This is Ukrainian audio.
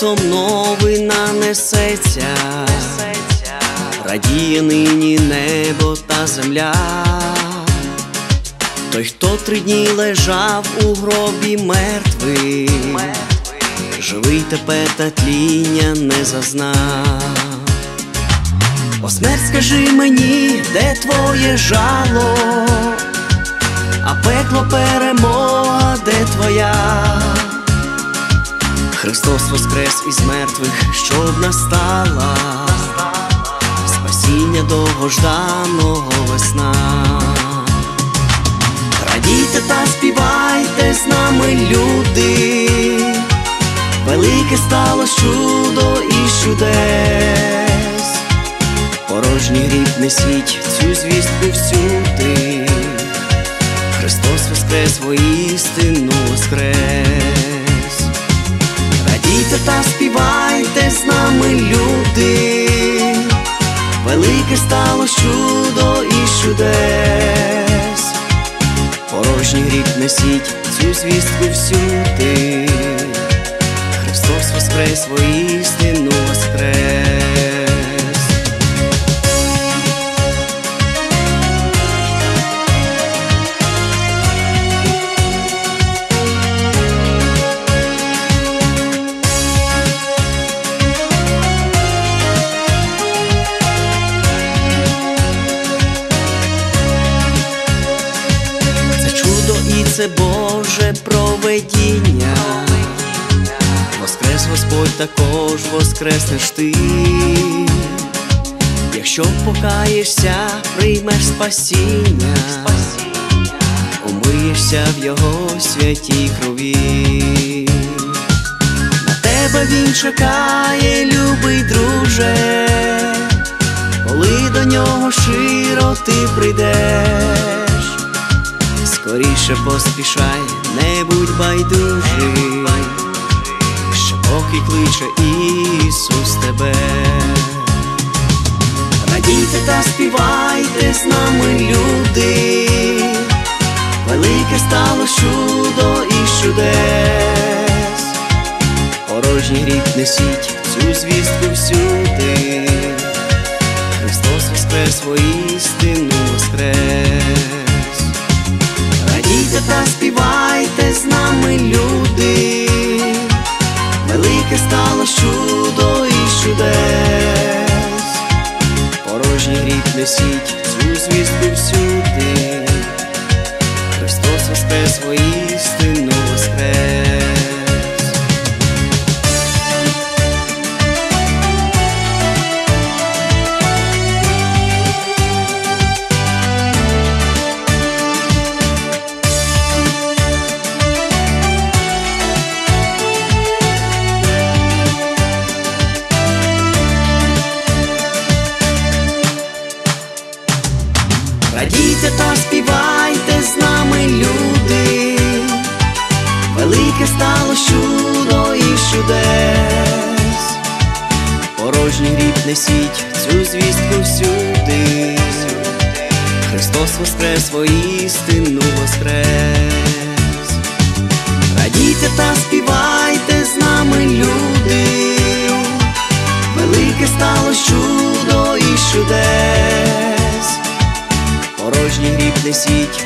раптом новина несеться, радіє нині небо та земля. Той, хто 3 дні лежав у гробі мертвий, живий тепер та тління не зазнав. О, смерть, скажи мені, де твоє жало, а пекло перемога, де твоя? Христос воскрес із мертвих, щоб настала спасіння довгожданого весна. Радійте та співайте з нами, люди, велике стало чудо і чудес. Порожній гріб несіть цю звістку всюди, Христос воскрес, воістину воскрес. Радійте та співайте з нами, люди, велике стало чудо і чудес. Порожній гріб несіть цю звістку всюди, Христос воскрес, воістину воскрес. Це Боже провидіння, воскрес Господь, також воскреснеш ти. Якщо покаєшся, приймеш спасіння, умиєшся в Його святій крові. На тебе Він чекає, любий друже, коли до Нього щиро ти прийдеш. Скоріше поспішай, не будь байдужий, ще поки кличе Ісус тебе. Радійте та співайте з нами, люди, велике стало чудо і чудес. Порожній гріб несіть цю звістку всюди, Христос воскрес, воістину воскрес. Радійте та співайте з нами, люди, велике стало чудо і чудес. Порожній гріб несіть цю звістку всюди, Христос воскрес, воістину воскрес. Радійте та співайте з нами, люди, велике стало чудо і чудес. Порожній гріб несіть цю звістку всюди, Христос воскрес, воістину воскрес. Радійте та співайте з нами, люди, велике стало чудо і чудес. Порожній гріб несіть